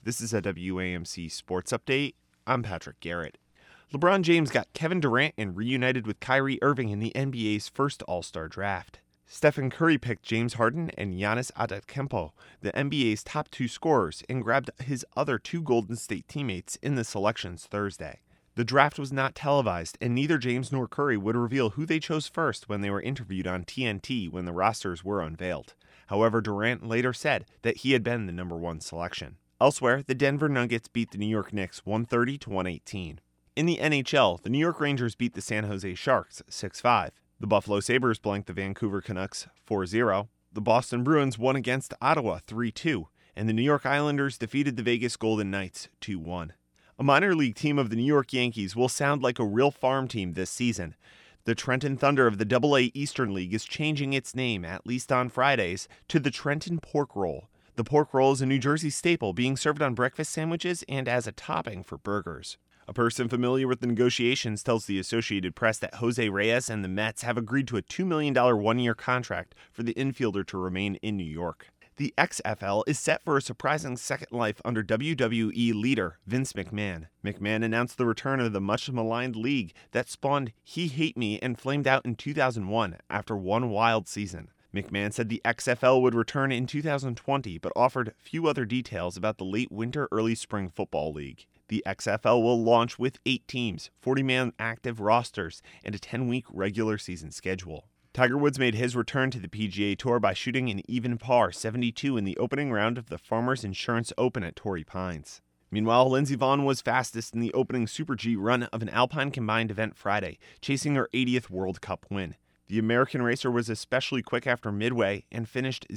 This is a WAMC Sports Update. I'm Patrick Garrett. LeBron James got Kevin Durant and reunited with Kyrie Irving in the NBA's first All-Star draft. Stephen Curry picked James Harden and Giannis Antetokounmpo, the NBA's top two scorers, and grabbed his other two Golden State teammates in the selections Thursday. The draft was not televised, and neither James nor Curry would reveal who they chose first when they were interviewed on TNT when the rosters were unveiled. However, Durant later said that he had been the number one selection. Elsewhere, the Denver Nuggets beat the New York Knicks 130-118. In the NHL, the New York Rangers beat the San Jose Sharks 6-5. The Buffalo Sabres blanked the Vancouver Canucks 4-0. The Boston Bruins won against Ottawa 3-2, and the New York Islanders defeated the Vegas Golden Knights 2-1. A minor league team of the New York Yankees will sound like a real farm team this season. The Trenton Thunder of the AA Eastern League is changing its name, at least on Fridays, to the Trenton Pork Roll. The pork roll is a New Jersey staple being served on breakfast sandwiches and as a topping for burgers. A person familiar with the negotiations tells the Associated Press that Jose Reyes and the Mets have agreed to a $2 million one-year contract for the infielder to remain in New York. The XFL is set for a surprising second life under WWE leader Vince McMahon. McMahon announced the return of the much-maligned league that spawned He Hate Me and flamed out in 2001 after one wild season. McMahon said the XFL would return in 2020, but offered few other details about the late winter early spring football league. The XFL will launch with 8 teams, 40-man active rosters, and a 10-week regular season schedule. Tiger Woods made his return to the PGA Tour by shooting an even par 72 in the opening round of the Farmers Insurance Open at Torrey Pines. Meanwhile, Lindsey Vonn was fastest in the opening Super G run of an Alpine combined event Friday, chasing her 80th World Cup win. The American racer was especially quick after midway and finished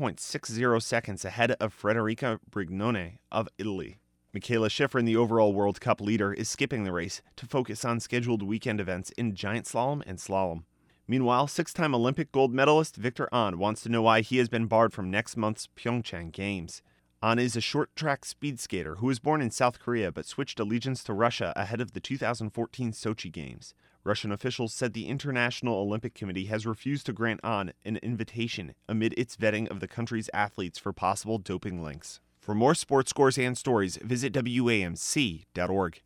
0.60 seconds ahead of Federica Brignone of Italy. Michaela Schifrin, the overall World Cup leader, is skipping the race to focus on scheduled weekend events in giant slalom and slalom. Meanwhile, 6-time Olympic gold medalist Victor An wants to know why he has been barred from next month's Pyeongchang Games. An is a short-track speed skater who was born in South Korea but switched allegiance to Russia ahead of the 2014 Sochi Games. Russian officials said the International Olympic Committee has refused to grant An an invitation amid its vetting of the country's athletes for possible doping links. For more sports scores and stories, visit WAMC.org.